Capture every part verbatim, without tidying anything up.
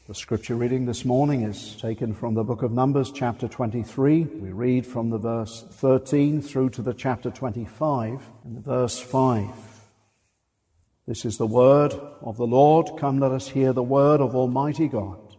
The scripture reading this morning is taken from the book of Numbers, chapter twenty-three. We read from the verse thirteen through to the chapter twenty-five and the verse five. This is the word of the Lord. Come, let us hear the word of Almighty God.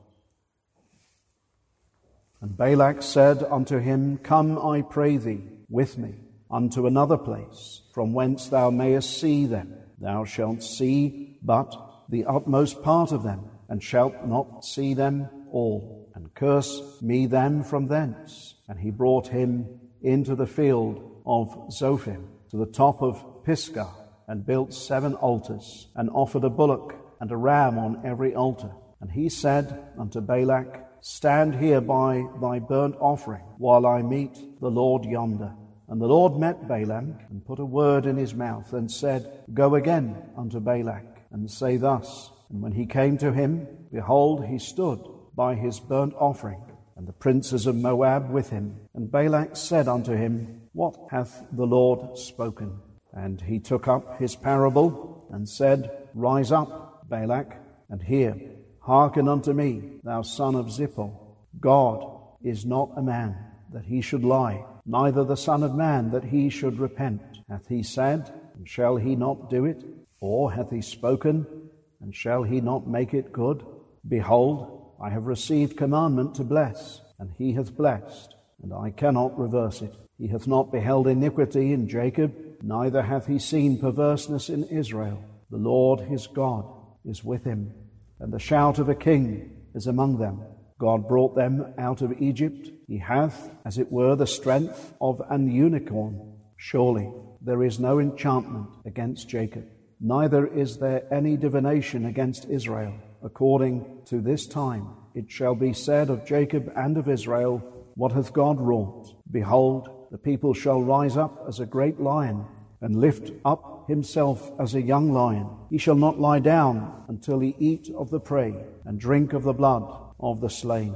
And Balak said unto him, Come, I pray thee, with me unto another place, from whence thou mayest see them. Thou shalt see but the utmost part of them, and shalt not see them all, and curse me them from thence. And he brought him into the field of Zophim, to the top of Pisgah, and built seven altars, and offered a bullock and a ram on every altar. And he said unto Balak, Stand here by thy burnt offering, while I meet the Lord yonder. And the Lord met Balaam, and put a word in his mouth, and said, Go again unto Balak, and say thus. And when he came to him, behold, he stood by his burnt offering, and the princes of Moab with him. And Balak said unto him, What hath the Lord spoken? And he took up his parable, and said, Rise up, Balak, and hear. Hearken unto me, thou son of Zippor. God is not a man, that he should lie, neither the Son of Man, that he should repent. Hath he said, and shall he not do it? Or hath he spoken, and shall he not make it good? Behold, I have received commandment to bless, and he hath blessed, and I cannot reverse it. He hath not beheld iniquity in Jacob, neither hath he seen perverseness in Israel. The Lord his God is with him, and the shout of a king is among them. God brought them out of Egypt. He hath, as it were, the strength of an unicorn. Surely there is no enchantment against Jacob, neither is there any divination against Israel. According to this time it shall be said of Jacob and of Israel, What hath God wrought? Behold, the people shall rise up as a great lion, and lift up himself as a young lion. He shall not lie down until he eat of the prey, and drink of the blood of the slain.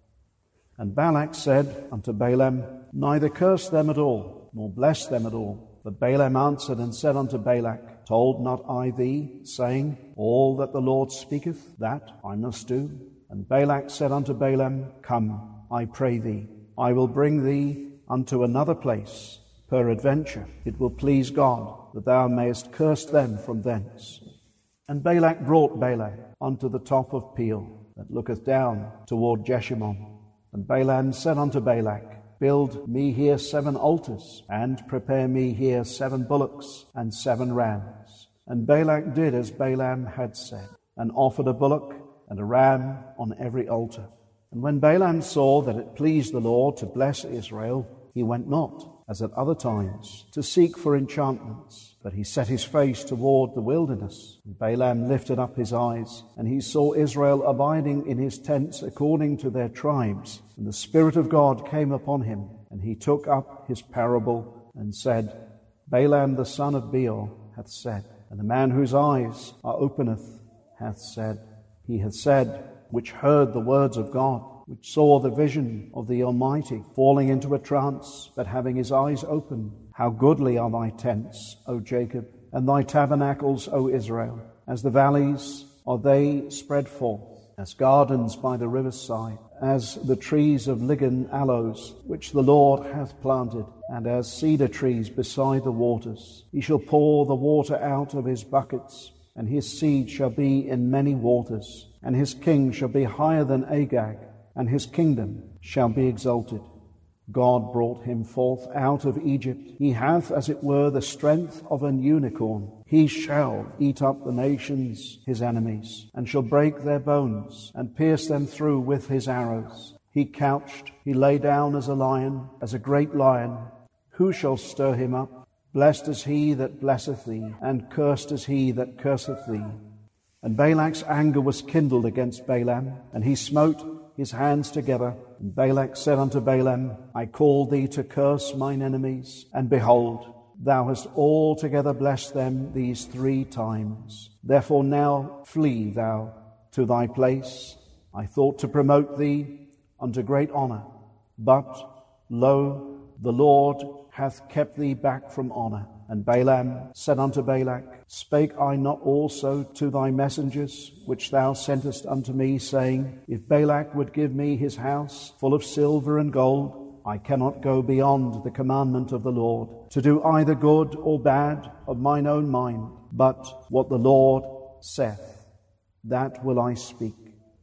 And Balak said unto Balaam, Neither curse them at all, nor bless them at all. But Balaam answered and said unto Balak, Told not I thee, saying, All that the Lord speaketh, that I must do? And Balak said unto Balaam, Come, I pray thee, I will bring thee unto another place. Peradventure it will please God that thou mayest curse them from thence. And Balak brought Balaam unto the top of Peor, that looketh down toward Jeshimon. And Balaam said unto Balak, Build me here seven altars, and prepare me here seven bullocks and seven rams. And Balak did as Balaam had said, and offered a bullock and a ram on every altar. And when Balaam saw that it pleased the Lord to bless Israel, he went not, as at other times, to seek for enchantments, but he set his face toward the wilderness. And Balaam lifted up his eyes, and he saw Israel abiding in his tents according to their tribes. And the Spirit of God came upon him, and he took up his parable, and said, Balaam the son of Beor hath said, and the man whose eyes are openeth hath said, He hath said, which heard the words of God, which saw the vision of the Almighty, falling into a trance, but having his eyes open. How goodly are thy tents, O Jacob, and thy tabernacles, O Israel. As the valleys are they spread forth, as gardens by the river's side, as the trees of ligand aloes, which the Lord hath planted, and as cedar trees beside the waters. He shall pour the water out of his buckets, and his seed shall be in many waters, and his king shall be higher than Agag, and his kingdom shall be exalted. God brought him forth out of Egypt. He hath, as it were, the strength of an unicorn. He shall eat up the nations, his enemies, and shall break their bones, and pierce them through with his arrows. He couched, he lay down as a lion, as a great lion. Who shall stir him up? Blessed is he that blesseth thee, and cursed is he that curseth thee. And Balak's anger was kindled against Balaam, and he smote his hands together. And Balak said unto Balaam, I called thee to curse mine enemies, and behold, thou hast altogether blessed them these three times. Therefore now flee thou to thy place. I thought to promote thee unto great honor, but, lo, the Lord hath kept thee back from honor, And Balaam said unto Balak, Spake I not also to thy messengers, which thou sentest unto me, saying, If Balak would give me his house full of silver and gold, I cannot go beyond the commandment of the Lord, to do either good or bad of mine own mind, but what the Lord saith, that will I speak.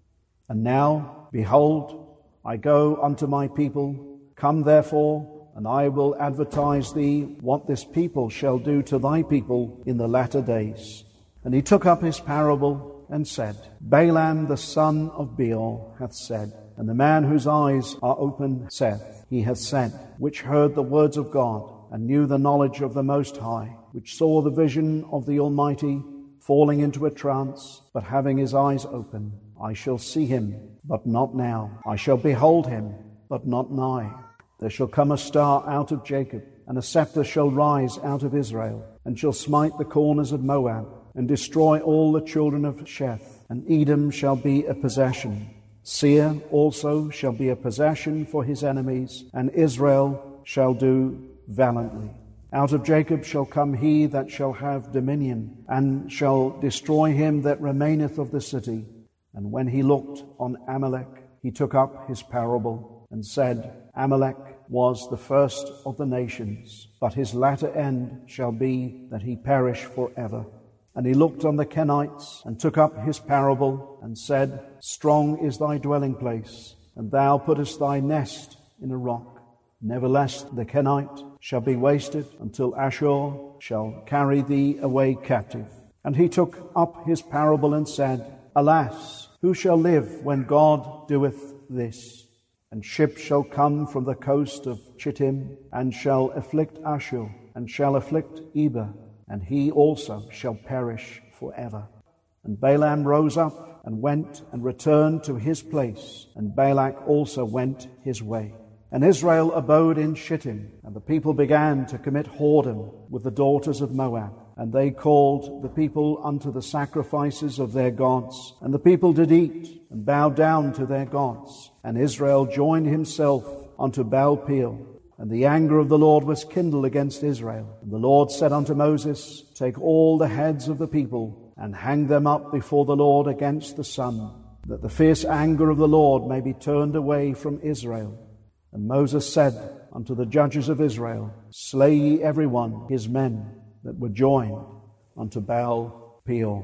And now, behold, I go unto my people. Come therefore, and I will advertise thee what this people shall do to thy people in the latter days. And he took up his parable and said, Balaam the son of Beor hath said, and the man whose eyes are open saith, He hath said, which heard the words of God, and knew the knowledge of the Most High, which saw the vision of the Almighty, falling into a trance, but having his eyes open. I shall see him, but not now. I shall behold him, but not nigh. There shall come a star out of Jacob, and a scepter shall rise out of Israel, and shall smite the corners of Moab, and destroy all the children of Sheth. And Edom shall be a possession. Seir also shall be a possession for his enemies, and Israel shall do valiantly. Out of Jacob shall come he that shall have dominion, and shall destroy him that remaineth of the city. And when he looked on Amalek, he took up his parable, and said, Amalek was the first of the nations, but his latter end shall be that he perish forever. And he looked on the Kenites, and took up his parable, and said, Strong is thy dwelling place, and thou puttest thy nest in a rock. Nevertheless the Kenite shall be wasted, until Ashur shall carry thee away captive. And he took up his parable, and said, Alas, who shall live when God doeth this? And ships shall come from the coast of Chittim, and shall afflict Ashur, and shall afflict Eber, and he also shall perish forever. And Balaam rose up, and went, and returned to his place, and Balak also went his way. And Israel abode in Shittim, and the people began to commit whoredom with the daughters of Moab. And they called the people unto the sacrifices of their gods. And the people did eat, and bowed down to their gods. And Israel joined himself unto Baal-peor. And the anger of the Lord was kindled against Israel. And the Lord said unto Moses, Take all the heads of the people, and hang them up before the Lord against the sun, that the fierce anger of the Lord may be turned away from Israel. And Moses said unto the judges of Israel, Slay ye every one his men that were joined unto Baal-peor.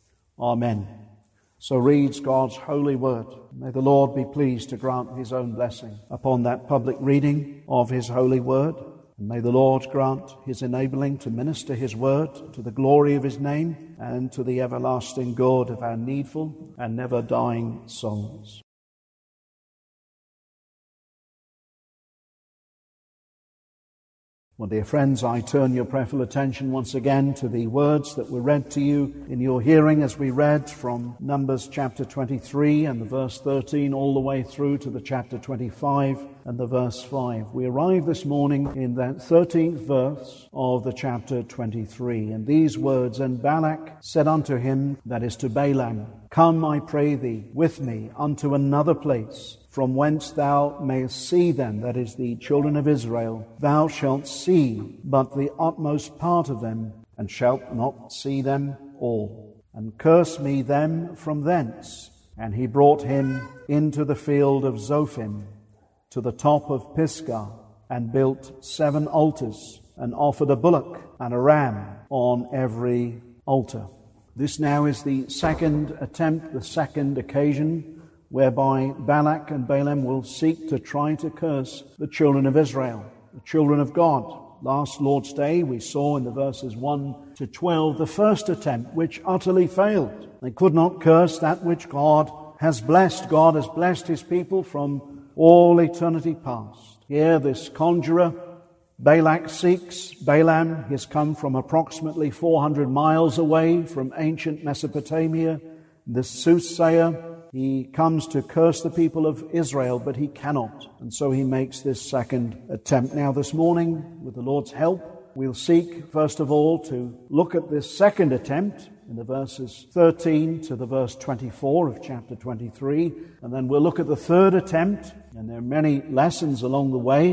Amen. So reads God's holy word. May the Lord be pleased to grant his own blessing upon that public reading of his holy word. And may the Lord grant his enabling to minister his word to the glory of his name and to the everlasting good of our needful and never dying souls. Well, dear friends, I turn your prayerful attention once again to the words that were read to you in your hearing as we read from Numbers chapter twenty-three and the verse thirteen all the way through to the chapter twenty-five and the verse five. We arrive this morning in that thirteenth verse of the chapter twenty-three. And these words, And Balak said unto him, that is to Balaam, Come, I pray thee, with me unto another place, from whence thou mayest see them, that is, the children of Israel. Thou shalt see but the utmost part of them, and shalt not see them all. And curse me them from thence. And he brought him into the field of Zophim, to the top of Pisgah, and built seven altars, and offered a bullock and a ram on every altar. This now is the second attempt, the second occasion, whereby Balak and Balaam will seek to try to curse the children of Israel, the children of God. Last Lord's Day we saw in the verses one to twelve the first attempt, which utterly failed. They could not curse that which God has blessed. God has blessed his people from all eternity past. Here this conjurer, Balak, seeks Balaam. He has come from approximately four hundred miles away from ancient Mesopotamia. This soothsayer, he comes to curse the people of Israel, but he cannot. And so he makes this second attempt. Now this morning, with the Lord's help, we'll seek, first of all, to look at this second attempt in the verses thirteen to the verse twenty-four of chapter twenty-three. And then we'll look at the third attempt, and there are many lessons along the way.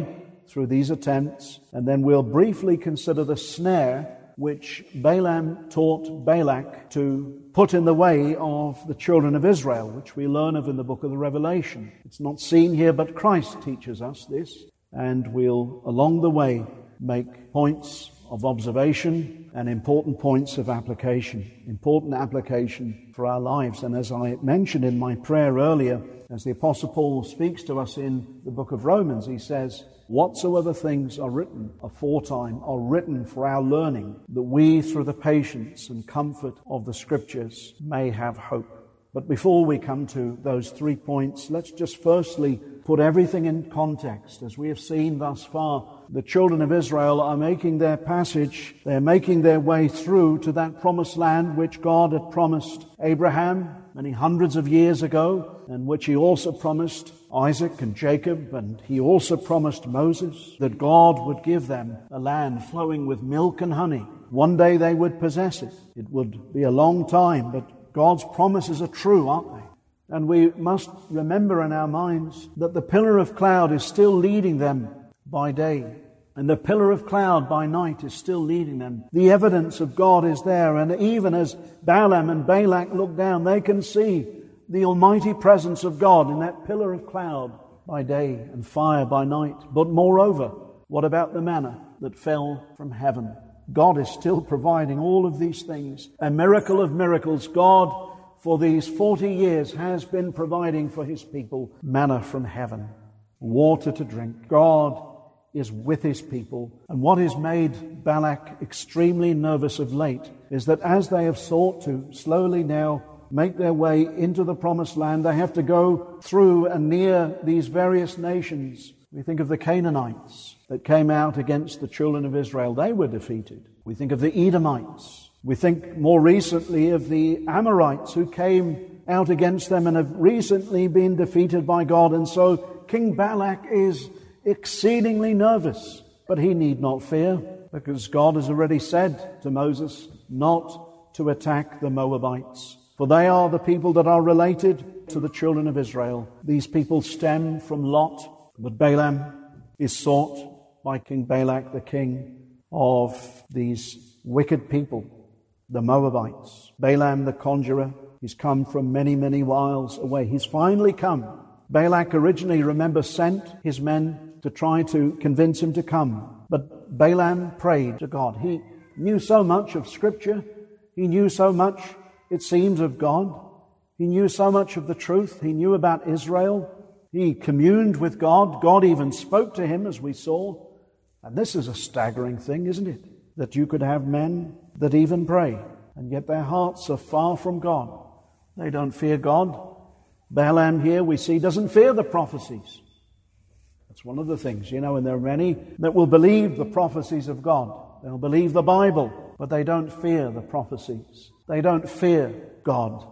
through these attempts, and then we'll briefly consider the snare which Balaam taught Balak to put in the way of the children of Israel, which we learn of in the book of the Revelation. It's not seen here, but Christ teaches us this, and we'll, along the way, make points of observation and important points of application, important application for our lives. And as I mentioned in my prayer earlier, as the Apostle Paul speaks to us in the book of Romans, he says, whatsoever things are written aforetime are written for our learning, that we, through the patience and comfort of the Scriptures, may have hope. But before we come to those three points, let's just firstly put everything in context. As we have seen thus far, the children of Israel are making their passage, they're making their way through to that promised land which God had promised Abraham many hundreds of years ago, and which he also promised Isaac and Jacob, and he also promised Moses that God would give them a land flowing with milk and honey. One day they would possess it. It would be a long time, but God's promises are true, aren't they? And we must remember in our minds that the pillar of cloud is still leading them by day, and the pillar of cloud by night is still leading them. The evidence of God is there, and even as Balaam and Balak look down, they can see the almighty presence of God in that pillar of cloud by day and fire by night. But moreover, what about the manna that fell from heaven? God is still providing all of these things. A miracle of miracles. God, for these forty years, has been providing for His people manna from heaven, water to drink. God is with His people. And what has made Balak extremely nervous of late is that as they have sought to slowly now make their way into the promised land, they have to go through and near these various nations. We think of the Canaanites that came out against the children of Israel. They were defeated. We think of the Edomites. We think more recently of the Amorites who came out against them and have recently been defeated by God. And so King Balak is exceedingly nervous, but he need not fear, because God has already said to Moses not to attack the Moabites, for they are the people that are related to the children of Israel. These people stem from Lot, but Balaam is sought by King Balak, the king of these wicked people, the Moabites. Balaam the conjurer, he's come from many, many miles away. He's finally come. Balak originally, remember, sent his men to try to convince him to come. But Balaam prayed to God. He knew so much of Scripture. He knew so much, it seems, of God. He knew so much of the truth. He knew about Israel. He communed with God. God even spoke to him, as we saw. And this is a staggering thing, isn't it? That you could have men that even pray, and yet their hearts are far from God. They don't fear God. Balaam here, we see, doesn't fear the prophecies. That's one of the things, you know, and there are many that will believe the prophecies of God. They'll believe the Bible, but they don't fear the prophecies. They don't fear God.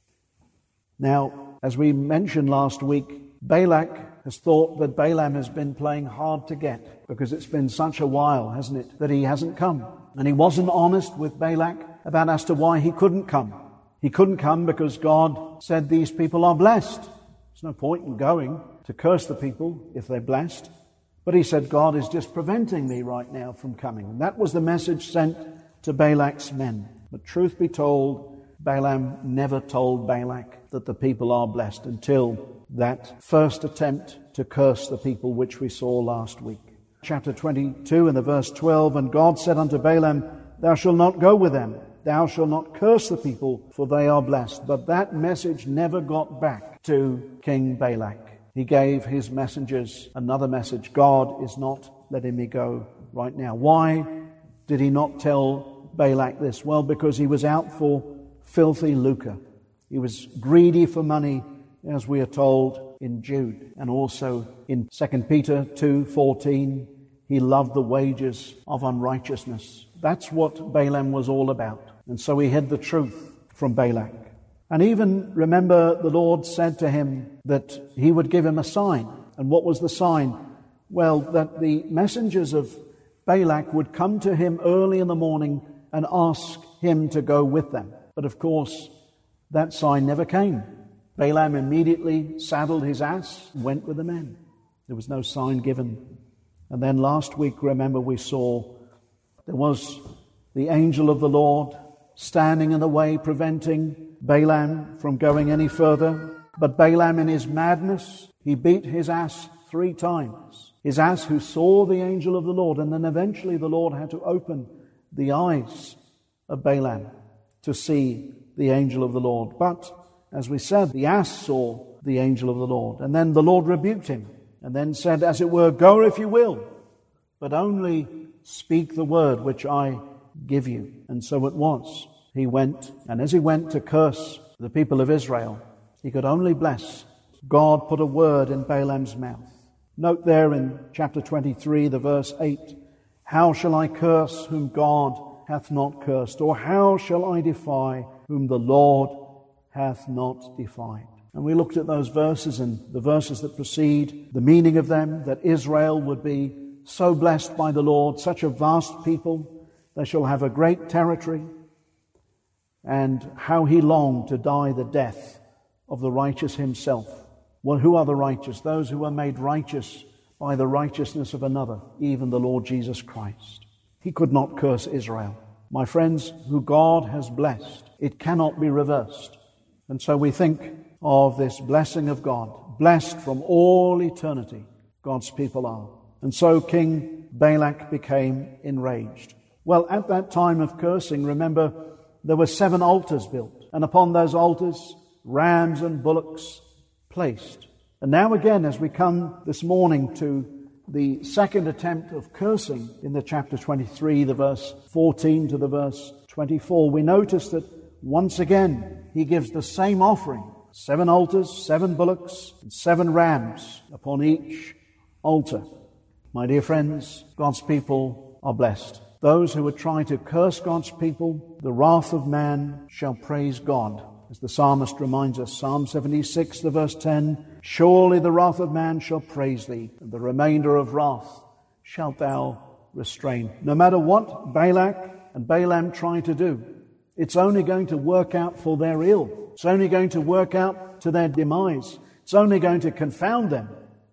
Now, as we mentioned last week, Balak has thought that Balaam has been playing hard to get, because it's been such a while, hasn't it, that he hasn't come. And he wasn't honest with Balak about as to why he couldn't come. He couldn't come because God said these people are blessed. There's no point in going to curse the people if they're blessed. But he said, God is just preventing me right now from coming. And that was the message sent to Balak's men. But truth be told, Balaam never told Balak that the people are blessed until that first attempt to curse the people, which we saw last week. Chapter twenty-two and the verse twelve, and God said unto Balaam, thou shalt not go with them. Thou shalt not curse the people, for they are blessed. But that message never got back to King Balak. He gave his messengers another message. God is not letting me go right now. Why did he not tell Balak this? Well, because he was out for filthy lucre. He was greedy for money, as we are told in Jude. And also in Second Peter two fourteen, he loved the wages of unrighteousness. That's what Balaam was all about. And so he hid the truth from Balak. And even, remember, the Lord said to him that he would give him a sign. And what was the sign? Well, that the messengers of Balak would come to him early in the morning and ask him to go with them. But of course, that sign never came. Balaam immediately saddled his ass and went with the men. There was no sign given. And then last week, remember, we saw there was the angel of the Lord standing in the way, preventing Balaam from going any further. But Balaam, in his madness, he beat his ass three times. His ass who saw the angel of the Lord, and then eventually the Lord had to open the eyes of Balaam to see the angel of the Lord. But, as we said, the ass saw the angel of the Lord, and then the Lord rebuked him, and then said, as it were, go if you will, but only speak the word which I give you. And so it was. He went, and as he went to curse the people of Israel, he could only bless. God put a word in Balaam's mouth. Note there in chapter twenty-three, the verse eight, how shall I curse whom God hath not cursed? Or how shall I defy whom the Lord hath not defied? And we looked at those verses and the verses that precede, the meaning of them, that Israel would be so blessed by the Lord, such a vast people, they shall have a great territory, and how he longed to die the death of the righteous himself. Well, who are the righteous? Those who are made righteous by the righteousness of another, even the Lord Jesus Christ. He could not curse Israel. My friends, who God has blessed, it cannot be reversed. And so we think of this blessing of God, blessed from all eternity, God's people are. And so King Balak became enraged. Well, at that time of cursing, remember, there were seven altars built, and upon those altars, rams and bullocks placed. And now again, as we come this morning to the second attempt of cursing in the chapter twenty-three, the verse fourteen to the verse twenty-four, we notice that once again he gives the same offering. Seven altars, seven bullocks, and seven rams upon each altar. My dear friends, God's people are blessed. Those who would try to curse God's people, the wrath of man shall praise God. As the psalmist reminds us, Psalm seventy-six, the verse ten, surely the wrath of man shall praise thee, and the remainder of wrath shalt thou restrain. No matter what Balak and Balaam try to do, it's only going to work out for their ill. It's only going to work out to their demise. It's only going to confound them.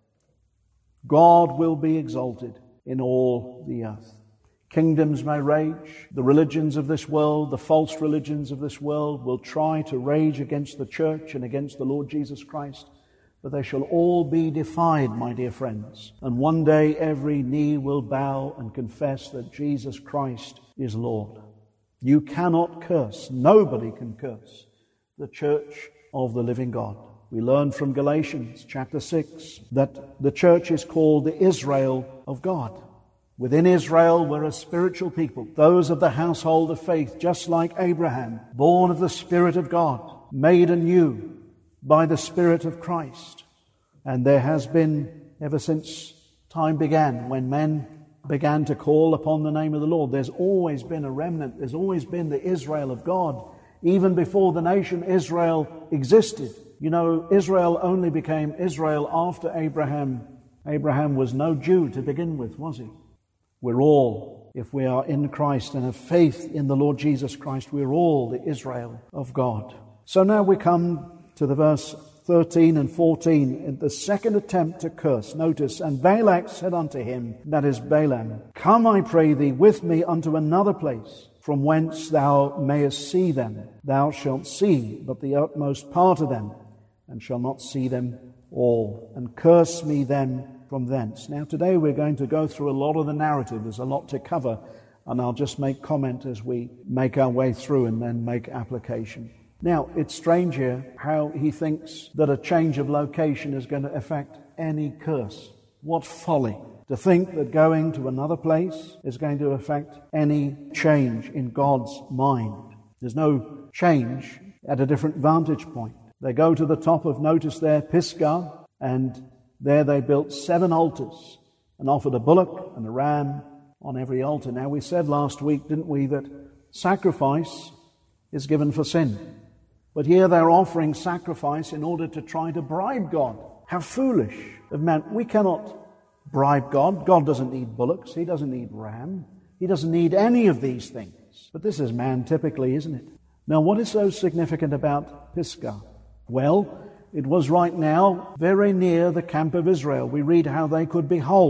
God will be exalted in all the earth. Kingdoms may rage. The religions of this world, the false religions of this world, will try to rage against the church and against the Lord Jesus Christ. But they shall all be defied, my dear friends. And one day every knee will bow and confess that Jesus Christ is Lord. You cannot curse, nobody can curse the church of the living God. We learn from Galatians chapter six that the church is called the Israel of God. Within Israel we're a spiritual people, those of the household of faith, just like Abraham, born of the Spirit of God, made anew by the Spirit of Christ. And there has been, ever since time began, when men began to call upon the name of the Lord, there's always been a remnant, there's always been the Israel of God. Even before the nation Israel existed. You know, Israel only became Israel after Abraham. Abraham was no Jew to begin with, was he? We're all, if we are in Christ and have faith in the Lord Jesus Christ, we're all the Israel of God. So now we come to the verse thirteen and fourteen, in the second attempt to curse. Notice, and Balak said unto him, that is Balaam, come, I pray thee, with me unto another place, from whence thou mayest see them. Thou shalt see but the utmost part of them, and shall not see them all, and curse me them from thence. Now today we're going to go through a lot of the narrative. There's a lot to cover, and I'll just make comment as we make our way through and then make application. Now, it's strange here how he thinks that a change of location is going to affect any curse. What folly to think that going to another place is going to affect any change in God's mind. There's no change at a different vantage point. They go to the top of, notice there, Pisgah, and there they built seven altars and offered a bullock and a ram on every altar. Now, we said last week, didn't we, that sacrifice is given for sin. But here they're offering sacrifice in order to try to bribe God. How foolish of man. We cannot bribe God. God doesn't need bullocks. He doesn't need ram. He doesn't need any of these things. But this is man typically, isn't it? Now, what is so significant about Pisgah? Well, it was right now very near the camp of Israel. We read how they could behold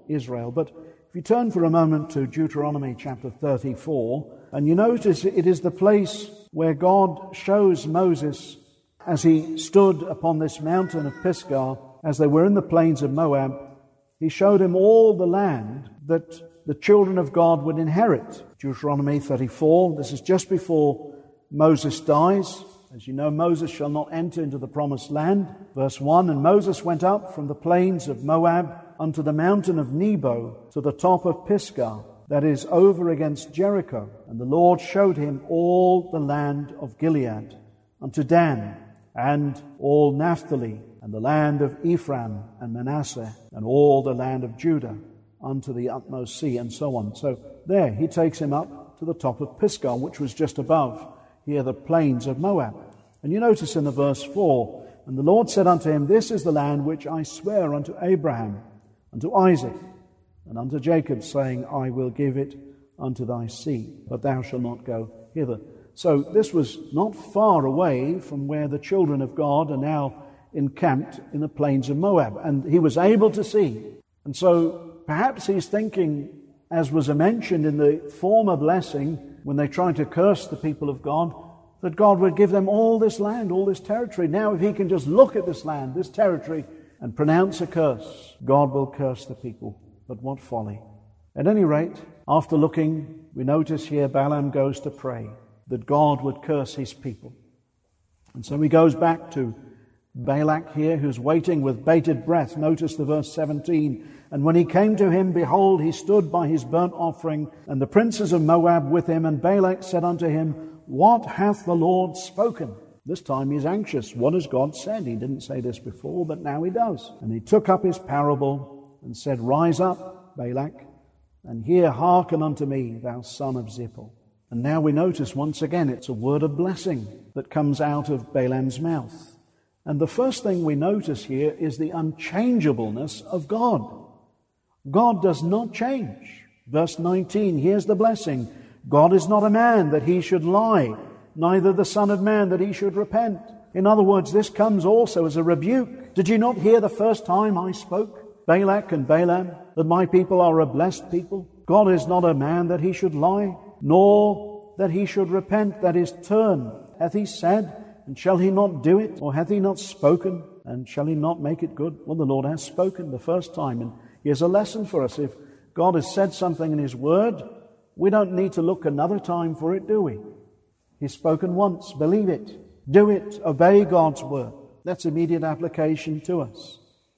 Israel. But if you turn for a moment to Deuteronomy chapter thirty-four, and you notice it is the place where God shows Moses as he stood upon this mountain of Pisgah, as they were in the plains of Moab, he showed him all the land that the children of God would inherit. Deuteronomy thirty-four, this is just before Moses dies. As you know, Moses shall not enter into the promised land. Verse one, and Moses went up from the plains of Moab unto the mountain of Nebo to the top of Pisgah, that is over against Jericho. And the Lord showed him all the land of Gilead, unto Dan, and all Naphtali, and the land of Ephraim and Manasseh, and all the land of Judah, unto the utmost sea, and so on. So there he takes him up to the top of Pisgah, which was just above here the plains of Moab. And you notice in the verse four, and the Lord said unto him, This is the land which I swear unto Abraham, unto Isaac, and unto Jacob, saying, I will give it unto thy seed, but thou shalt not go hither. So this was not far away from where the children of God are now encamped in the plains of Moab, and he was able to see. And so perhaps he's thinking, as was mentioned in the former blessing, when they tried to curse the people of God, that God would give them all this land, all this territory. Now if he can just look at this land, this territory, and pronounce a curse, God will curse the people. But what folly. At any rate, after looking, we notice here Balaam goes to pray that God would curse his people. And so he goes back to Balak here, who's waiting with bated breath. Notice the verse seventeen. And when he came to him, behold, he stood by his burnt offering, and the princes of Moab with him. And Balak said unto him, What hath the Lord spoken? This time he's anxious. What has God said? He didn't say this before, but now he does. And he took up his parable and said, Rise up, Balak, and here hearken unto me, thou son of Zippor. And now we notice once again it's a word of blessing that comes out of Balaam's mouth. And the first thing we notice here is the unchangeableness of God. God does not change. Verse nineteen, here's the blessing. God is not a man that he should lie, neither the son of man that he should repent. In other words, this comes also as a rebuke. Did you not hear the first time I spoke, Balak and Balaam, that my people are a blessed people? God is not a man that he should lie, nor that he should repent, that is, turn. Hath he said, and shall he not do it? Or hath he not spoken, and shall he not make it good? Well, the Lord has spoken the first time, and here's a lesson for us. If God has said something in his word, we don't need to look another time for it, do we? He's spoken once. Believe it. Do it. Obey God's word. That's immediate application to us.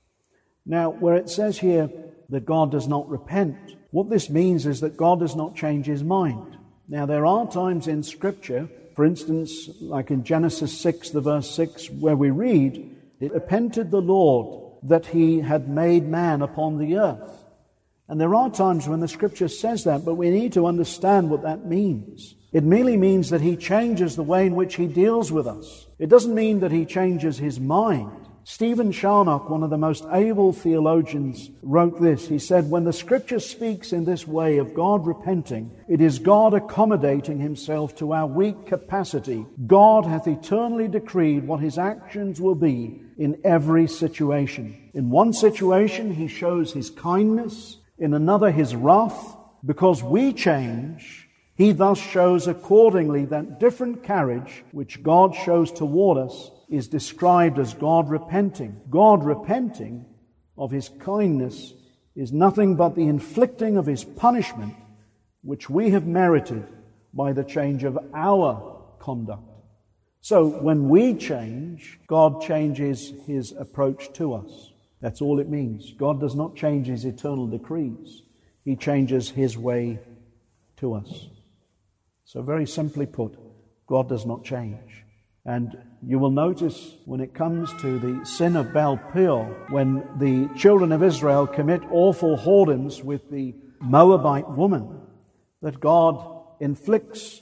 Now, where it says here that God does not repent, what this means is that God does not change his mind. Now, there are times in Scripture, for instance, like in Genesis six, the verse six, where we read, It repented the Lord that he had made man upon the earth. And there are times when the Scripture says that, but we need to understand what that means. It merely means that he changes the way in which he deals with us. It doesn't mean that he changes his mind. Stephen Charnock, one of the most able theologians, wrote this. He said, When the Scripture speaks in this way of God repenting, it is God accommodating himself to our weak capacity. God hath eternally decreed what his actions will be in every situation. In one situation, he shows his kindness. In another, his wrath. Because we change, he thus shows accordingly that different carriage which God shows toward us is described as God repenting. God repenting of his kindness is nothing but the inflicting of his punishment which we have merited by the change of our conduct. So when we change, God changes his approach to us. That's all it means. God does not change his eternal decrees. He changes his way to us. So very simply put, God does not change. And you will notice when it comes to the sin of Baal Peor, when the children of Israel commit awful whoredoms with the Moabite woman, that God inflicts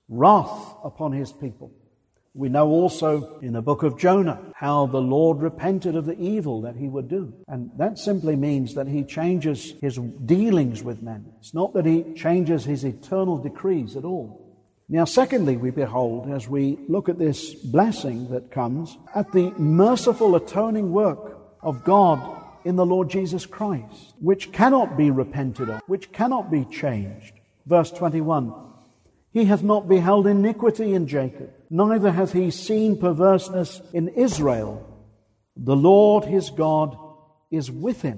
wrath upon his people. We know also in the book of Jonah how the Lord repented of the evil that he would do. And that simply means that he changes his dealings with men. It's not that he changes his eternal decrees at all. Now, secondly, we behold, as we look at this blessing that comes, at the merciful atoning work of God in the Lord Jesus Christ, which cannot be repented of, which cannot be changed. Verse twenty-one, He hath not beheld iniquity in Jacob, neither hath he seen perverseness in Israel. The Lord his God is with him.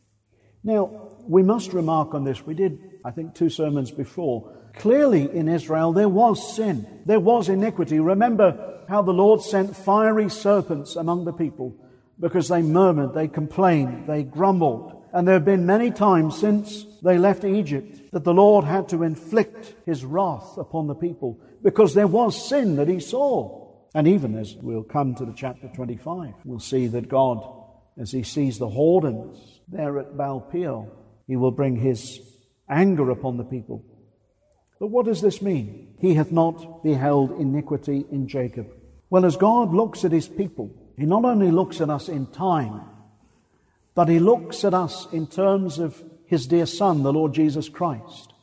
Now, we must remark on this. We did, I think, two sermons before. Clearly in Israel there was sin. There was iniquity. Remember how the Lord sent fiery serpents among the people because they murmured, they complained, they grumbled. And there have been many times since they left Egypt that the Lord had to inflict His wrath upon the people because there was sin that He saw. And even as we'll come to the chapter twenty-five, we'll see that God, as He sees the whoredoms there at Baal Peor, He will bring His anger upon the people. But what does this mean? He hath not beheld iniquity in Jacob. Well, as God looks at His people, He not only looks at us in time, but He looks at us in terms of His dear Son, the Lord Jesus Christ.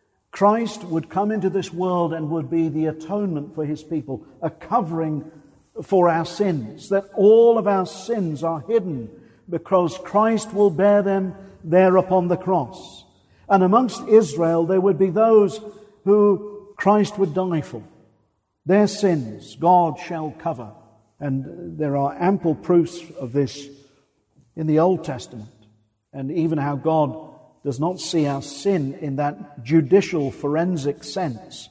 Christ would come into this world and would be the atonement for His people, a covering for our sins, that all of our sins are hidden because Christ will bear them there upon the cross. And amongst Israel there would be those who Christ would die for. Their sins God shall cover. And there are ample proofs of this in the Old Testament. And even how God does not see our sin in that judicial, forensic sense.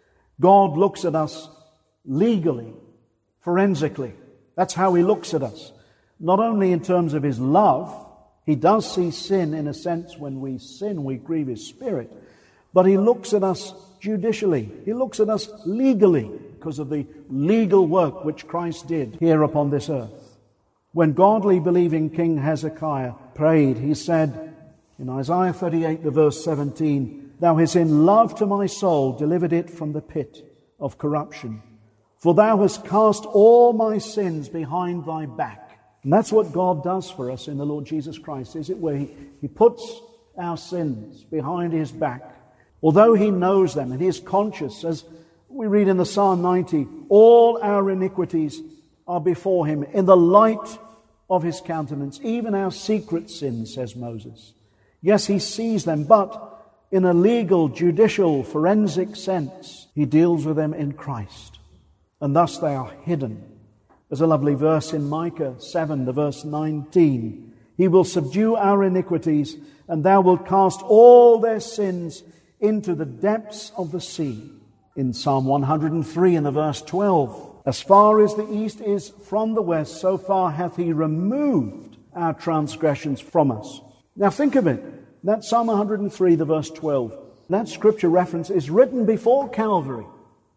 God looks at us legally, forensically. That's how He looks at us. Not only in terms of His love. He does see sin in a sense. When we sin, we grieve His Spirit. But He looks at us judicially. He looks at us legally because of the legal work which Christ did here upon this earth. When godly believing King Hezekiah prayed, he said in Isaiah thirty-eight, the verse seventeen, Thou hast in love to my soul delivered it from the pit of corruption. For Thou hast cast all my sins behind Thy back. And that's what God does for us in the Lord Jesus Christ, is it? Where He, he puts our sins behind His back. Although He knows them and He is conscious, as we read in the Psalm ninety, all our iniquities are before Him in the light of His countenance. Even our secret sins, says Moses. Yes, He sees them, but in a legal, judicial, forensic sense, He deals with them in Christ. And thus they are hidden. There's a lovely verse in Micah seven, the verse nineteen. He will subdue our iniquities, and Thou wilt cast all their sins into the depths of the sea. In Psalm one hundred three, in the verse twelve, as far as the east is from the west, so far hath He removed our transgressions from us. Now think of it. That Psalm one hundred three, the verse twelve, that scripture reference is written before Calvary.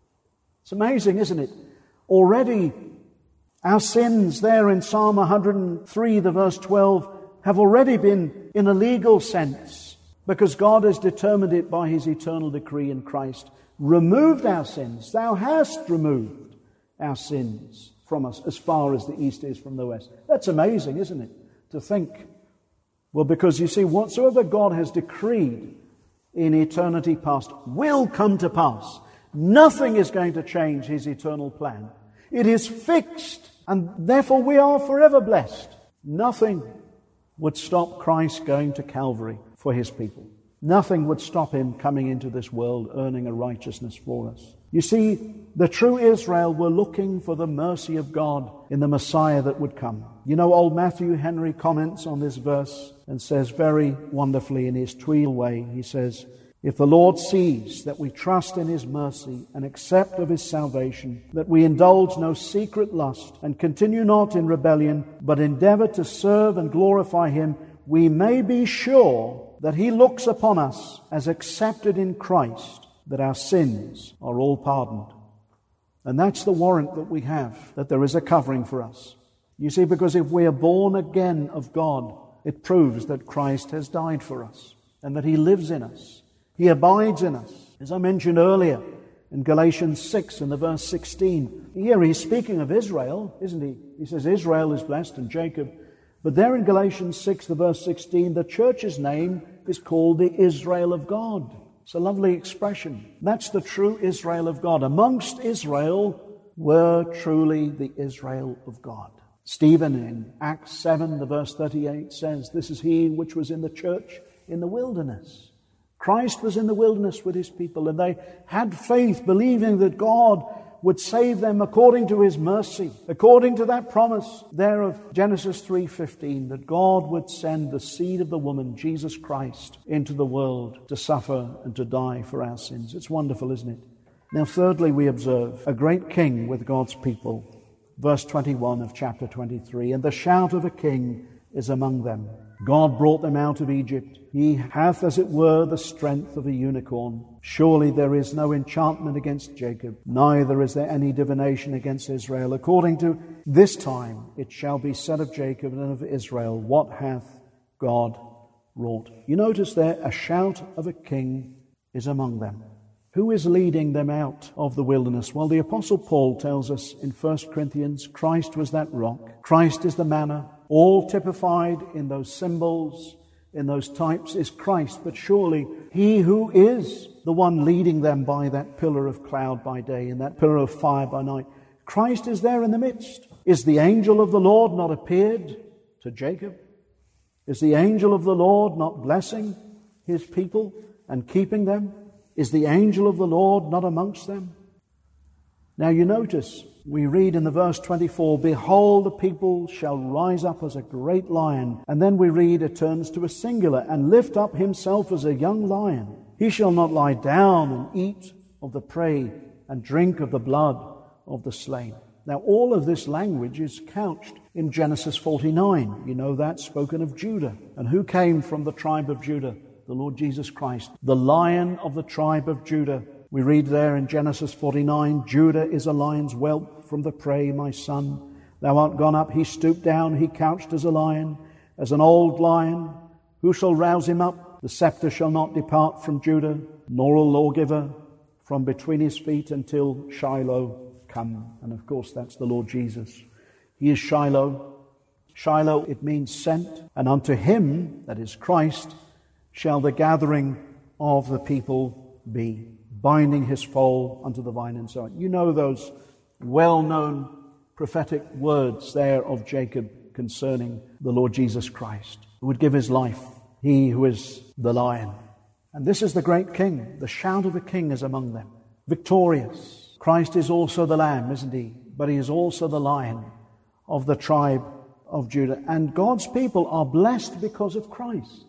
It's amazing, isn't it? Already our sins there in Psalm one hundred three, the verse twelve, have already been in a legal sense, because God has determined it by His eternal decree in Christ. Removed our sins. Thou hast removed our sins from us as far as the east is from the west. That's amazing, isn't it? To think. Well, because you see, whatsoever God has decreed in eternity past will come to pass. Nothing is going to change His eternal plan. It is fixed, and therefore we are forever blessed. Nothing would stop Christ going to Calvary for His people. Nothing would stop Him coming into this world earning a righteousness for us. You see, the true Israel were looking for the mercy of God in the Messiah that would come. You know, old Matthew Henry comments on this verse and says very wonderfully in his Tweed way, he says, If the Lord sees that we trust in His mercy and accept of His salvation, that we indulge no secret lust and continue not in rebellion, but endeavor to serve and glorify Him, we may be sure that He looks upon us as accepted in Christ, that our sins are all pardoned. And that's the warrant that we have, that there is a covering for us. You see, because if we are born again of God, it proves that Christ has died for us and that He lives in us. He abides in us. As I mentioned earlier in Galatians six and the verse sixteen, here He's speaking of Israel, isn't He? He says Israel is blessed and Jacob. But there in Galatians six, the verse sixteen, the church's name is called the Israel of God. It's a lovely expression. That's the true Israel of God. Amongst Israel were truly the Israel of God. Stephen in Acts seven, the verse thirty-eight says, this is he which was in the church in the wilderness. Christ was in the wilderness with his people, and they had faith, believing that God would save them according to his mercy, according to that promise there of Genesis three fifteen, that God would send the seed of the woman, Jesus Christ, into the world to suffer and to die for our sins. It's wonderful, isn't it? Now, thirdly, we observe a great king with God's people. Verse twenty-one of chapter twenty-three, and the shout of a king is among them. God brought them out of Egypt. He hath, as it were, the strength of a unicorn. Surely there is no enchantment against Jacob, neither is there any divination against Israel. According to this time it shall be said of Jacob and of Israel, what hath God wrought? You notice there, a shout of a king is among them. Who is leading them out of the wilderness? Well, the Apostle Paul tells us in First Corinthians, Christ was that rock. Christ is the manna. All typified in those symbols, in those types, is Christ. But surely he who is the one leading them by that pillar of cloud by day and that pillar of fire by night, Christ is there in the midst. Is the angel of the Lord not appeared to Jacob? Is the angel of the Lord not blessing his people and keeping them? Is the angel of the Lord not amongst them? Now you notice, we read in the verse twenty-four, behold, the people shall rise up as a great lion. And then we read, it turns to a singular, and lift up himself as a young lion. He shall not lie down and eat of the prey and drink of the blood of the slain. Now all of this language is couched in Genesis forty-nine. You know that, spoken of Judah. And who came from the tribe of Judah? The Lord Jesus Christ, the Lion of the tribe of Judah. We read there in Genesis forty-nine, Judah is a lion's whelp from the prey, my son. Thou art gone up, he stooped down, he couched as a lion, as an old lion. Who shall rouse him up? The scepter shall not depart from Judah, nor a lawgiver from between his feet until Shiloh come. And of course that's the Lord Jesus. He is Shiloh. Shiloh, it means sent. And unto him, that is Christ, shall the gathering of the people be, binding his foal unto the vine, and so on. You know those well-known prophetic words there of Jacob concerning the Lord Jesus Christ, who would give his life, he who is the lion. And this is the great king. The shout of a king is among them, victorious. Christ is also the lamb, isn't he? But he is also the lion of the tribe of Judah. And God's people are blessed because of Christ.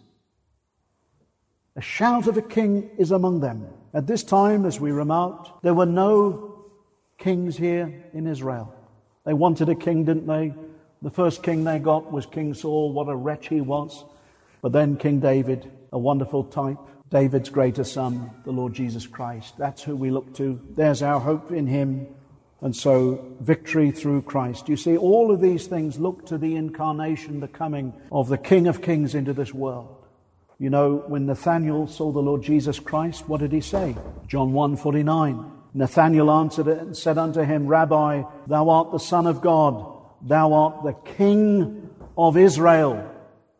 A shout of a king is among them. At this time, as we remarked, there were no kings here in Israel. They wanted a king, didn't they? The first king they got was King Saul. What a wretch he was. But then King David, a wonderful type. David's greater son, the Lord Jesus Christ. That's who we look to. There's our hope in him. And so, victory through Christ. You see, all of these things look to the incarnation, the coming of the King of Kings into this world. You know, when Nathanael saw the Lord Jesus Christ, what did he say? John one forty-nine. Nathanael answered and said unto him, Rabbi, thou art the Son of God. Thou art the King of Israel.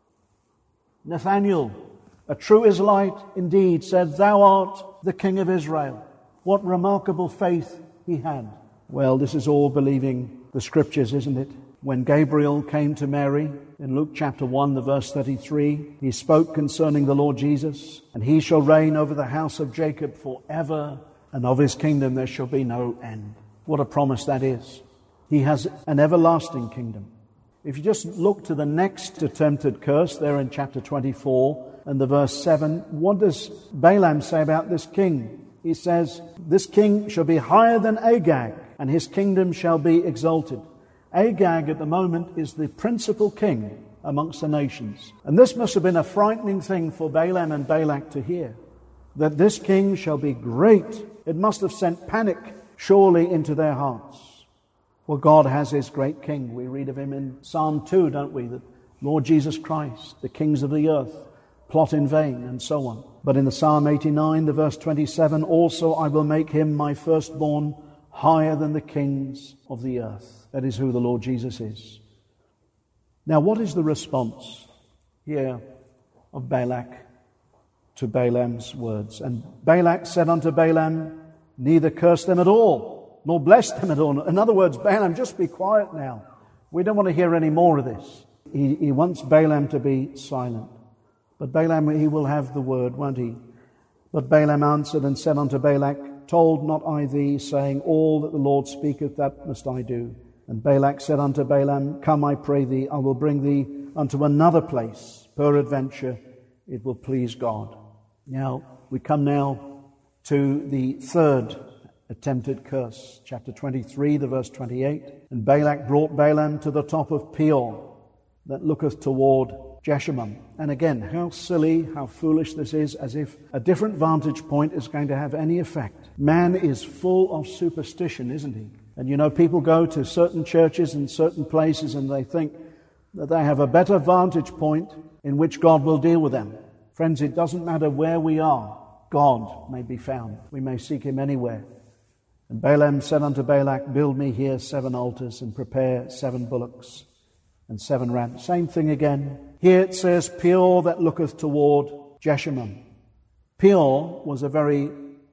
Nathanael, a true Israelite indeed, said, thou art the King of Israel. What remarkable faith he had. Well, this is all believing the Scriptures, isn't it? When Gabriel came to Mary in Luke chapter one, the verse thirty-three, he spoke concerning the Lord Jesus, and he shall reign over the house of Jacob forever, and of his kingdom there shall be no end. What a promise that is. He has an everlasting kingdom. If you just look to the next attempted curse there in chapter twenty-four and the verse seven, what does Balaam say about this king? He says, this king shall be higher than Agag, and his kingdom shall be exalted. Agag at the moment is the principal king amongst the nations. And this must have been a frightening thing for Balaam and Balak to hear, that this king shall be great. It must have sent panic surely into their hearts. Well, God has his great king. We read of him in Psalm two, don't we? The Lord Jesus Christ, the kings of the earth, plot in vain, and so on. But in the Psalm eighty-nine, the verse twenty-seven, also I will make him my firstborn higher than the kings of the earth. That is who the Lord Jesus is. Now, what is the response here of Balak to Balaam's words? And Balak said unto Balaam, neither curse them at all, nor bless them at all. In other words, Balaam, just be quiet now. We don't want to hear any more of this. He, he wants Balaam to be silent. But Balaam, he will have the word, won't he? But Balaam answered and said unto Balak, Told not I thee, saying, All that the Lord speaketh, that must I do. And Balak said unto Balaam, Come, I pray thee, I will bring thee unto another place. Peradventure it will please God. Now, we come now to the third attempted curse. Chapter twenty-three, the verse twenty-eight. And Balak brought Balaam to the top of Peor, that looketh toward Jeshimon. And again, how silly, how foolish this is, as if a different vantage point is going to have any effect. Man is full of superstition, isn't he? And you know, people go to certain churches and certain places and they think that they have a better vantage point in which God will deal with them. Friends, it doesn't matter where we are. God may be found. We may seek him anywhere. And Balaam said unto Balak, Build me here seven altars and prepare seven bullocks and seven rams. Same thing again. Here it says, Peor that looketh toward Jeshimon. Peor was a very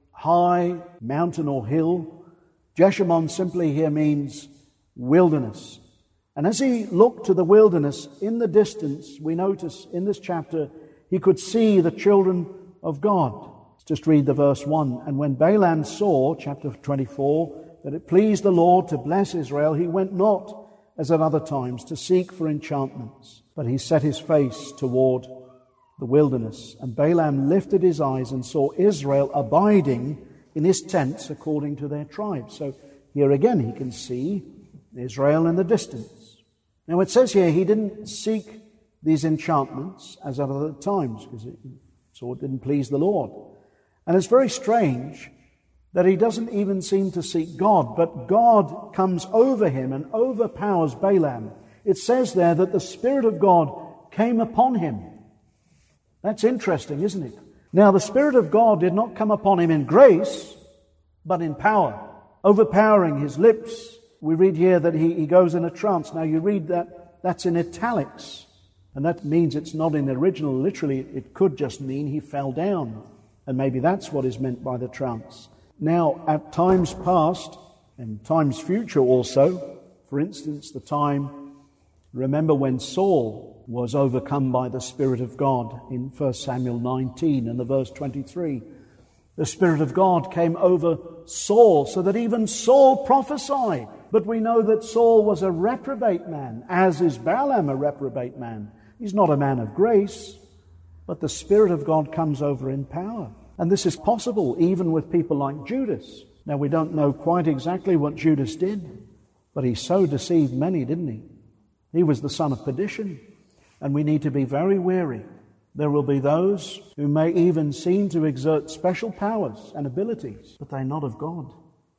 high mountain or hill. Jeshimon simply here means wilderness. And as he looked to the wilderness, in the distance, we notice in this chapter, he could see the children of God. Let's just read the verse one. And when Balaam saw, chapter twenty-four, that it pleased the Lord to bless Israel, he went not, as at other times, to seek for enchantments, but he set his face toward the wilderness. And Balaam lifted his eyes and saw Israel abiding in his tents according to their tribes. So here again he can see Israel in the distance. Now it says here he didn't seek these enchantments as at other times, because it, so it didn't please the Lord. And it's very strange that he doesn't even seem to seek God, but God comes over him and overpowers Balaam. It says there that the Spirit of God came upon him. That's interesting, isn't it? Now, the Spirit of God did not come upon him in grace, but in power, overpowering his lips. We read here that he, he goes in a trance. Now, you read that, that's in italics, and that means it's not in the original. Literally, it could just mean he fell down, and maybe that's what is meant by the trance. Now, at times past, and times future also, for instance, the time, remember when Saul was overcome by the Spirit of God in First Samuel nineteen and the verse twenty-three. The Spirit of God came over Saul so that even Saul prophesied. But we know that Saul was a reprobate man, as is Balaam a reprobate man. He's not a man of grace, but the Spirit of God comes over in power. And this is possible even with people like Judas. Now, we don't know quite exactly what Judas did, but he so deceived many, didn't he? He was the son of perdition, and we need to be very wary. There will be those who may even seem to exert special powers and abilities, but they're not of God.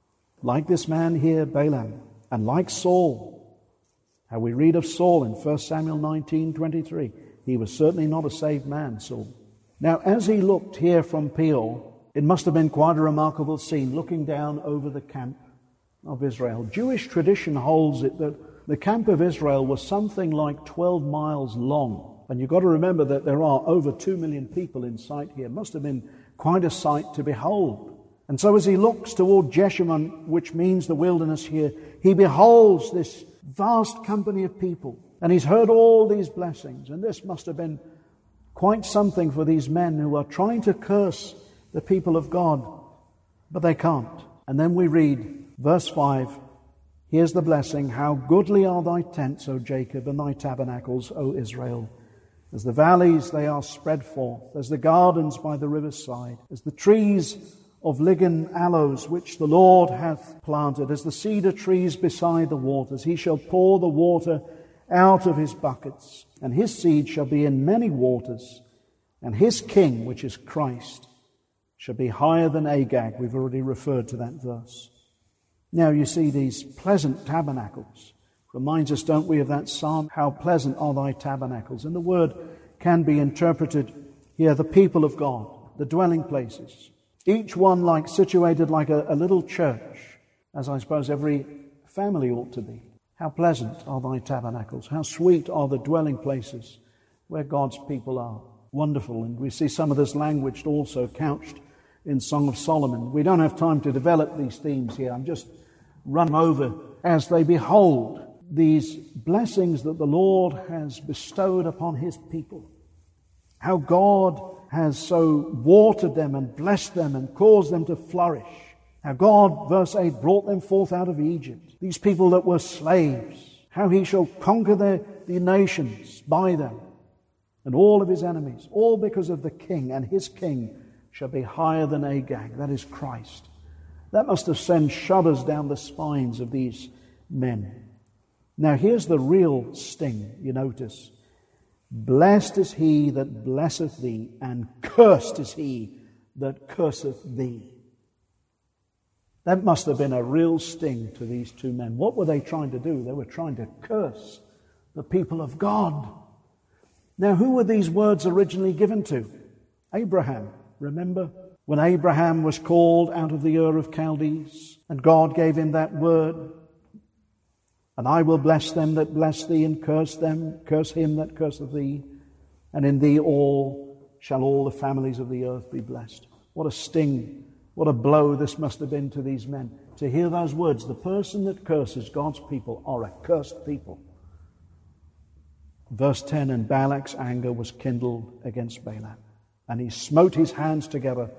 Like this man here, Balaam, and like Saul. How we read of Saul in First Samuel nineteen twenty-three. He was certainly not a saved man, Saul. Now, as he looked here from Peor, it must have been quite a remarkable scene, looking down over the camp of Israel. Jewish tradition holds it that the camp of Israel was something like twelve miles long. And you've got to remember that there are over two million people in sight here. It must have been quite a sight to behold. And so as he looks toward Jeshimon, which means the wilderness here, he beholds this vast company of people. And he's heard all these blessings. And this must have been quite something for these men who are trying to curse the people of God, but they can't. And then we read verse five, here's the blessing, how goodly are thy tents, O Jacob, and thy tabernacles, O Israel. As the valleys they are spread forth, as the gardens by the river's side, as the trees of lign aloes which the Lord hath planted, as the cedar trees beside the waters. He shall pour the water out of his buckets, and his seed shall be in many waters, and his king, which is Christ, shall be higher than Agag. We've already referred to that verse. Now you see these pleasant tabernacles. Reminds us, don't we, of that psalm, how pleasant are thy tabernacles. And the word can be interpreted here, the people of God, the dwelling places. Each one like situated like a, a little church, as I suppose every family ought to be. How pleasant are thy tabernacles. How sweet are the dwelling places where God's people are. Wonderful. And we see some of this language also couched in Song of Solomon. We don't have time to develop these themes here. I'm just run over as they behold these blessings that the Lord has bestowed upon his people. How God has so watered them and blessed them and caused them to flourish. How God, verse eight, brought them forth out of Egypt. These people that were slaves. How he shall conquer the, the nations by them and all of his enemies. All because of the king, and his king shall be higher than Agag. That is Christ. That must have sent shudders down the spines of these men. Now here's the real sting, you notice. Blessed is he that blesseth thee, and cursed is he that curseth thee. That must have been a real sting to these two men. What were they trying to do? They were trying to curse the people of God. Now, who were these words originally given to? Abraham, remember? When Abraham was called out of the Ur of Chaldees, and God gave him that word, and I will bless them that bless thee, and curse them, curse him that curseth thee, and in thee all shall all the families of the earth be blessed. What a sting, what a blow this must have been to these men. To hear those words, the person that curses God's people are a cursed people. Verse ten, and Balak's anger was kindled against Balaam, and he smote his hands together.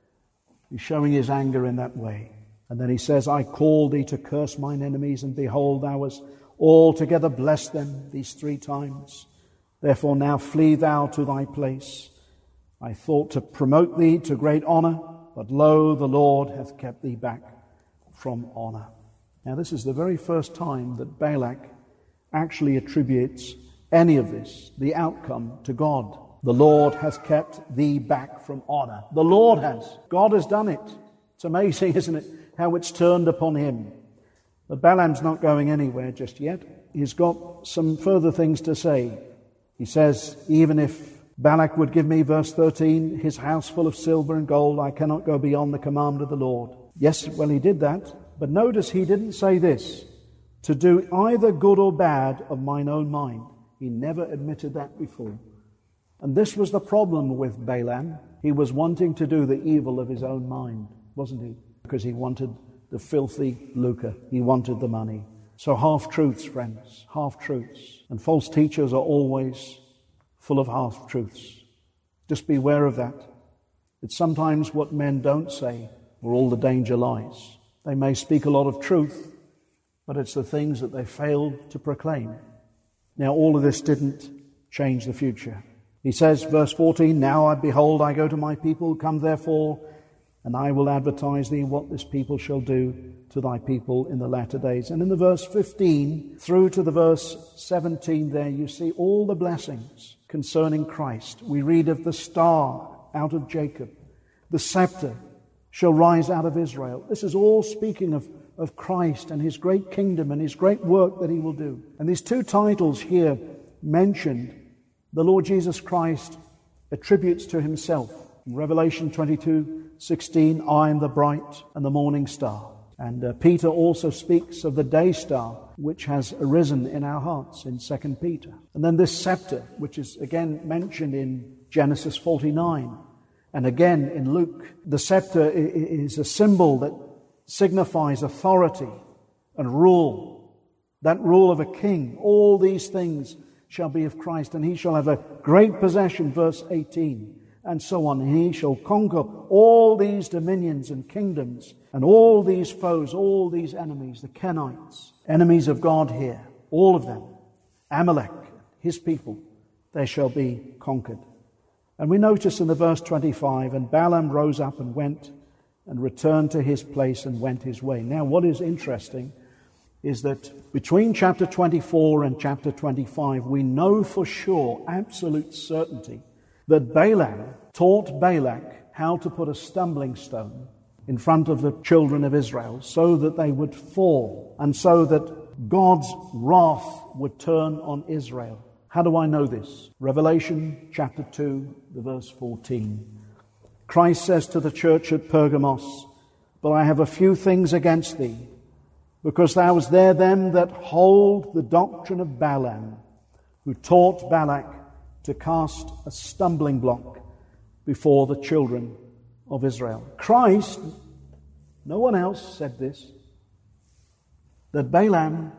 He's showing his anger in that way. And then he says, I called thee to curse mine enemies, and behold, thou hast altogether blessed them, these three times. Therefore now flee thou to thy place. I thought to promote thee to great honor, but lo, the Lord hath kept thee back from honor. Now this is the very first time that Balak actually attributes any of this, the outcome, to God. The Lord hath kept thee back from honor. The Lord has. God has done it. It's amazing, isn't it, how it's turned upon him. But Balaam's not going anywhere just yet. He's got some further things to say. He says, even if Balak would give me, verse thirteen, his house full of silver and gold, I cannot go beyond the command of the Lord. Yes, well, he did that. But notice he didn't say this, to do either good or bad of mine own mind. He never admitted that before. And this was the problem with Balaam. He was wanting to do the evil of his own mind, wasn't he? Because he wanted the filthy lucre. He wanted the money. So half-truths, friends, half-truths. And false teachers are always full of half-truths. Just beware of that. It's sometimes what men don't say where all the danger lies. They may speak a lot of truth, but it's the things that they failed to proclaim. Now, all of this didn't change the future. He says, verse fourteen, now I behold, I go to my people, come therefore, and I will advertise thee what this people shall do to thy people in the latter days. And in the verse fifteen through to the verse seventeen there, you see all the blessings concerning Christ. We read of the star out of Jacob. The scepter shall rise out of Israel. This is all speaking of, of Christ and his great kingdom and his great work that he will do. And these two titles here mentioned, the Lord Jesus Christ attributes to himself. In Revelation twenty-two sixteen, I am the bright and the morning star. And uh, Peter also speaks of the day star, which has arisen in our hearts in Second Peter. And then this scepter, which is again mentioned in Genesis forty-nine. And again in Luke, the scepter is a symbol that signifies authority and rule. That rule of a king. All these things shall be of Christ, and he shall have a great possession, verse eighteen, and so on. And he shall conquer all these dominions and kingdoms, and all these foes, all these enemies, the Kenites, enemies of God here, all of them, Amalek, his people, they shall be conquered. And we notice in the verse twenty-five, and Balaam rose up and went and returned to his place and went his way. Now, what is interesting is that between chapter twenty-four and chapter twenty-five, we know for sure, absolute certainty, that Balaam taught Balak how to put a stumbling stone in front of the children of Israel so that they would fall and so that God's wrath would turn on Israel. How do I know this? Revelation chapter two, the verse fourteen. Christ says to the church at Pergamos, but I have a few things against thee, because thou was there them that hold the doctrine of Balaam, who taught Balak to cast a stumbling block before the children of Israel. Christ, no one else said this, that Balaam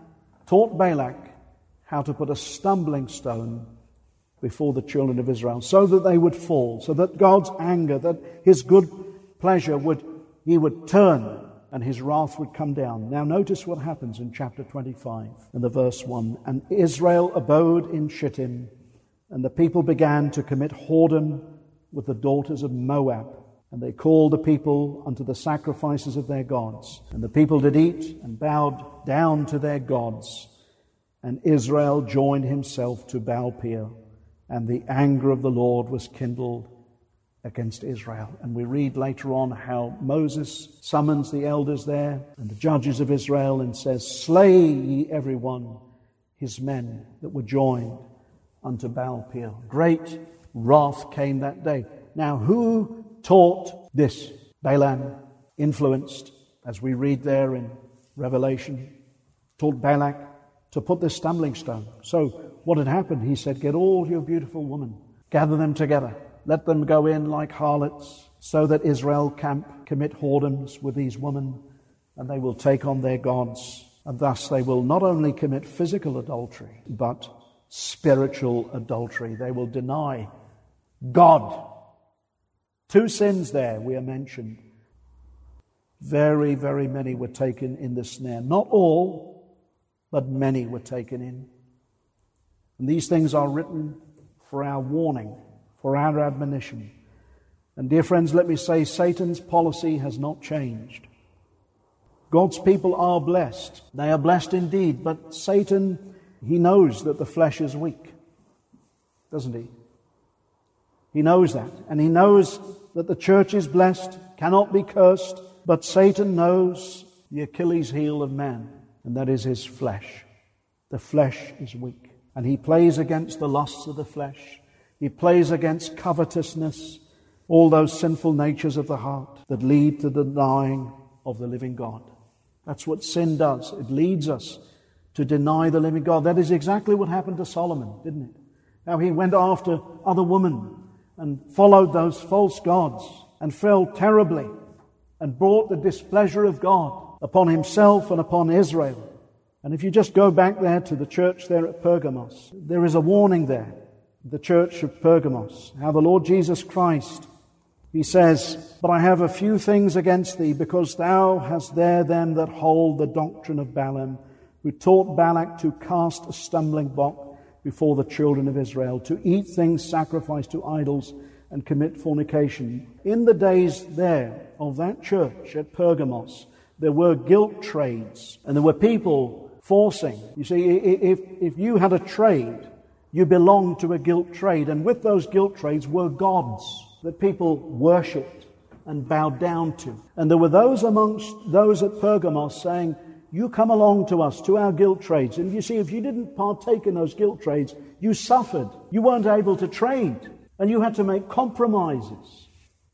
taught Balak how to put a stumbling stone before the children of Israel so that they would fall, so that God's anger, that his good pleasure would, he would turn and his wrath would come down. Now notice what happens in chapter twenty-five and the verse one. And Israel abode in Shittim, and the people began to commit whoredom with the daughters of Moab. And they called the people unto the sacrifices of their gods. And the people did eat and bowed down to their gods. And Israel joined himself to Baal-peor. And the anger of the Lord was kindled against Israel. And we read later on how Moses summons the elders there and the judges of Israel and says, slay ye every one his men that were joined unto Baal-peor. Great wrath came that day. Now who taught this? Balaam, influenced, as we read there in Revelation, taught Balak to put this stumbling stone. So what had happened? He said, get all your beautiful women, gather them together, let them go in like harlots, so that Israel can commit whoredoms with these women, and they will take on their gods, and thus they will not only commit physical adultery, but spiritual adultery. They will deny God. Two sins there we are mentioned. Very, very many were taken in this snare. Not all, but many were taken in. And these things are written for our warning, for our admonition. And dear friends, let me say, Satan's policy has not changed. God's people are blessed. They are blessed indeed, but Satan, he knows that the flesh is weak, doesn't he? He knows that. And he knows that the church is blessed, cannot be cursed, but Satan knows the Achilles heel of man, and that is his flesh. The flesh is weak. And he plays against the lusts of the flesh. He plays against covetousness, all those sinful natures of the heart that lead to the denying of the living God. That's what sin does. It leads us to deny the living God. That is exactly what happened to Solomon, didn't it? Now he went after other women and followed those false gods and fell terribly and brought the displeasure of God upon himself and upon Israel. And if you just go back there to the church there at Pergamos, there is a warning there. The church of Pergamos, how the Lord Jesus Christ, he says, but I have a few things against thee, because thou hast there them that hold the doctrine of Balaam, who taught Balak to cast a stumbling block before the children of Israel, to eat things sacrificed to idols and commit fornication. In the days there of that church at Pergamos, there were guilt trades, and there were people forcing. You see, if, if you had a trade, you belonged to a guilt trade, and with those guilt trades were gods that people worshipped and bowed down to. And there were those amongst those at Pergamos saying, you come along to us, to our guilt trades. And you see, if you didn't partake in those guilt trades, you suffered. You weren't able to trade, and you had to make compromises.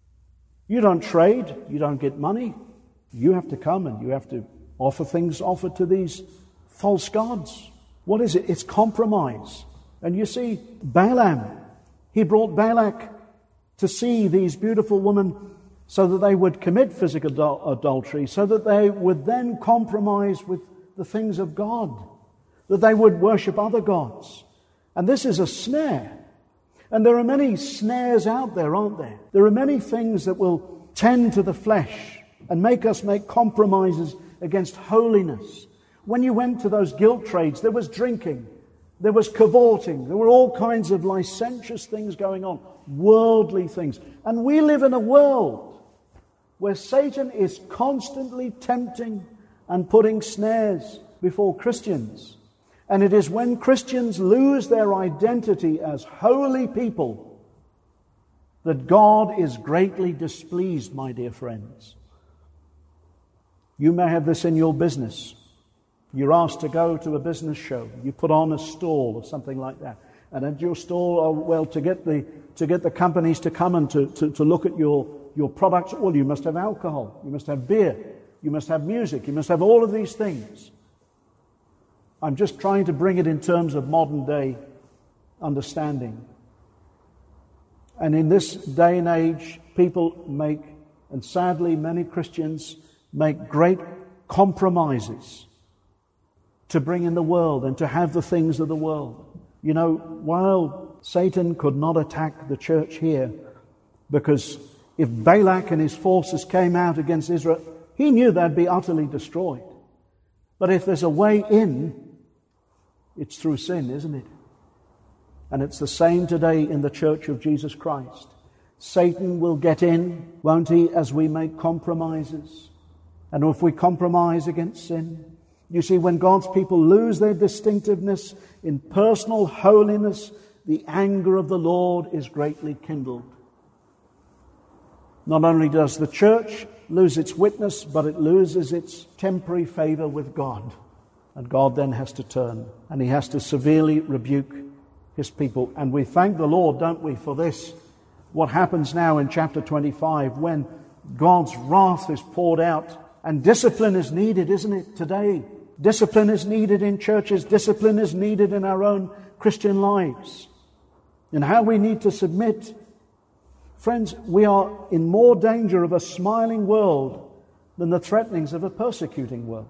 You don't trade, you don't get money. You have to come and you have to offer things offered to these false gods. What is it? It's compromise. And you see, Balaam, he brought Balak to see these beautiful women so that they would commit physical adul- adultery, so that they would then compromise with the things of God, that they would worship other gods. And this is a snare. And there are many snares out there, aren't there? There are many things that will tend to the flesh and make us make compromises against holiness. When you went to those guilt trades, there was drinking, there was cavorting, there were all kinds of licentious things going on, worldly things. And we live in a world where Satan is constantly tempting and putting snares before Christians. And it is when Christians lose their identity as holy people that God is greatly displeased, my dear friends. You may have this in your business. You're asked to go to a business show. You put on a stall or something like that. And at your stall, oh, well, to get the to get the companies to come and to, to, to look at your, your products, well, you must have alcohol. You must have beer. You must have music. You must have all of these things. I'm just trying to bring it in terms of modern day understanding. And in this day and age, people make, and sadly many Christians make great compromises to bring in the world and to have the things of the world. You know, while Satan could not attack the church here, because if Balak and his forces came out against Israel, he knew they'd be utterly destroyed. But if there's a way in, it's through sin, isn't it? And it's the same today in the Church of Jesus Christ. Satan will get in, won't he, as we make compromises. And if we compromise against sin, you see, when God's people lose their distinctiveness in personal holiness, the anger of the Lord is greatly kindled. Not only does the church lose its witness, but it loses its temporary favor with God. And God then has to turn, and He has to severely rebuke His people. And we thank the Lord, don't we, for this. What happens now in chapter twenty-five, when God's wrath is poured out, and discipline is needed, isn't it, today? Discipline is needed in churches. Discipline is needed in our own Christian lives. And how we need to submit. Friends, we are in more danger of a smiling world than the threatenings of a persecuting world.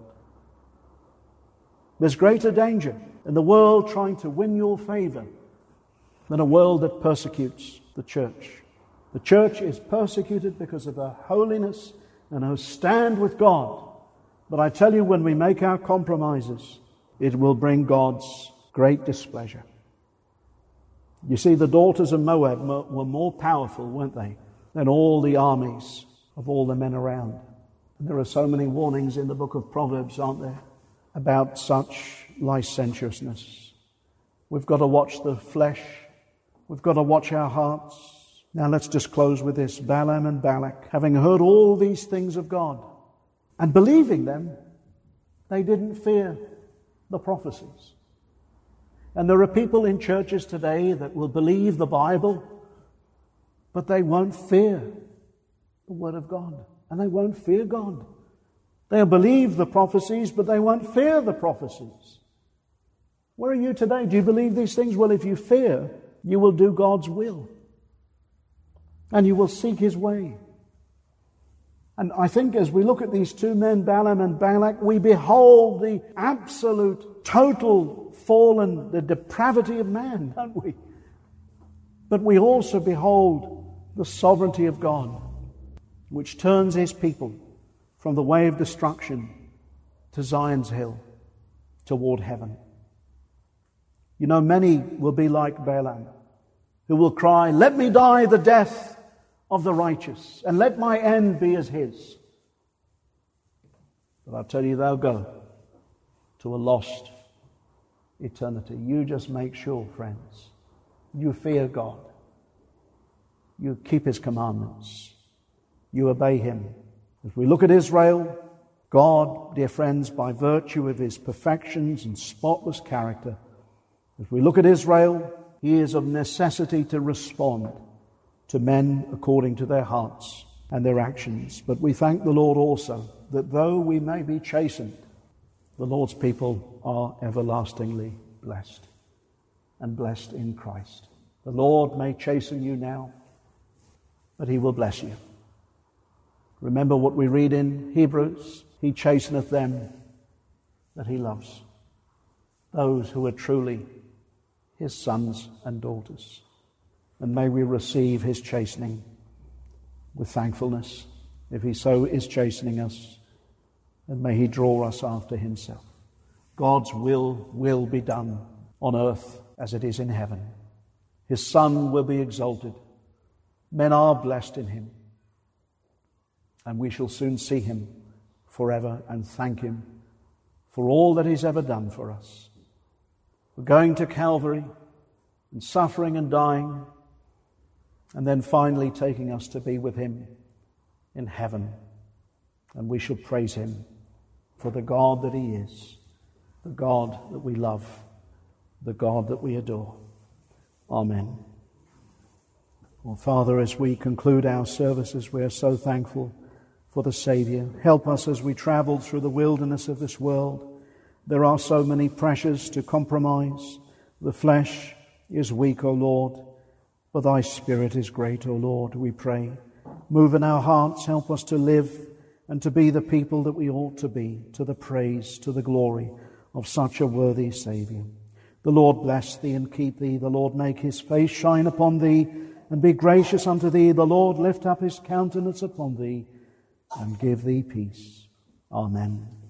There's greater danger in the world trying to win your favor than a world that persecutes the church. The church is persecuted because of her holiness and her stand with God. But I tell you, when we make our compromises, it will bring God's great displeasure. You see, the daughters of Moab were more powerful, weren't they, than all the armies of all the men around. And there are so many warnings in the book of Proverbs, aren't there, about such licentiousness. We've got to watch the flesh. We've got to watch our hearts. Now let's just close with this. Balaam and Balak, having heard all these things of God and believing them, they didn't fear the prophecies. And there are people in churches today that will believe the Bible, but they won't fear the Word of God. And they won't fear God. They'll believe the prophecies, but they won't fear the prophecies. Where are you today? Do you believe these things? Well, if you fear, you will do God's will. And you will seek His way. And I think as we look at these two men, Balaam and Balak, we behold the absolute, total fallen, the depravity of man, don't we? But we also behold the sovereignty of God, which turns His people from the way of destruction to Zion's hill, toward heaven. You know, many will be like Balaam, who will cry, "Let me die the death of the righteous, and let my end be as his." But I'll tell you, they'll go to a lost eternity. You just make sure, friends, you fear God. You keep His commandments. You obey Him. As we look at Israel, God, dear friends, by virtue of His perfections and spotless character, as we look at Israel, He is of necessity to respond to men according to their hearts and their actions. But we thank the Lord also that though we may be chastened, the Lord's people are everlastingly blessed, and blessed in Christ. The Lord may chasten you now, but He will bless you. Remember what we read in Hebrews: He chasteneth them that He loves, those who are truly His sons and daughters. And may we receive His chastening with thankfulness, if He so is chastening us, and may He draw us after Himself. God's will will be done on earth as it is in heaven. His Son will be exalted. Men are blessed in Him. And we shall soon see Him forever and thank Him for all that He's ever done for us. We're going to Calvary and suffering and dying, and then finally taking us to be with Him in heaven. And we shall praise Him for the God that He is, the God that we love, the God that we adore. Amen. Well, Father, as we conclude our services, we are so thankful for the Saviour. Help us as we travel through the wilderness of this world. There are so many pressures to compromise. The flesh is weak, O Lord, but Thy Spirit is great, O Lord, we pray. Move in our hearts, help us to live and to be the people that we ought to be, to the praise, to the glory of such a worthy Saviour. The Lord bless thee and keep thee. The Lord make his face shine upon thee and be gracious unto thee. The Lord lift up his countenance upon thee and give thee peace. Amen.